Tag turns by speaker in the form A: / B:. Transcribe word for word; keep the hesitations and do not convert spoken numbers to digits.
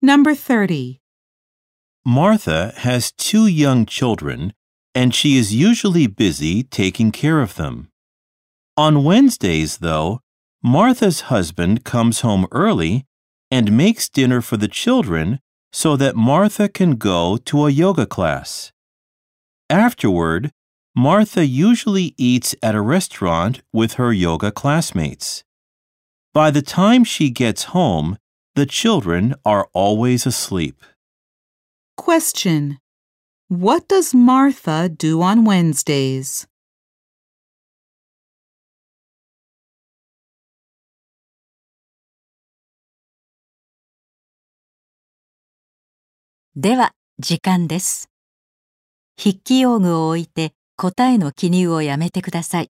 A: Number thirty.
B: Martha has two young children, and she is usually busy taking care of them. On Wednesdays, though, Martha's husband comes home early and makes dinner for the children so that Martha can go to a yoga class. Afterward, Martha usually eats at a restaurant with her yoga classmates. By the time she gets home, the children are always asleep.
A: Question. What does Martha do on Wednesdays?
C: では、時間です。筆記用具を置いて答えの記入をやめてください。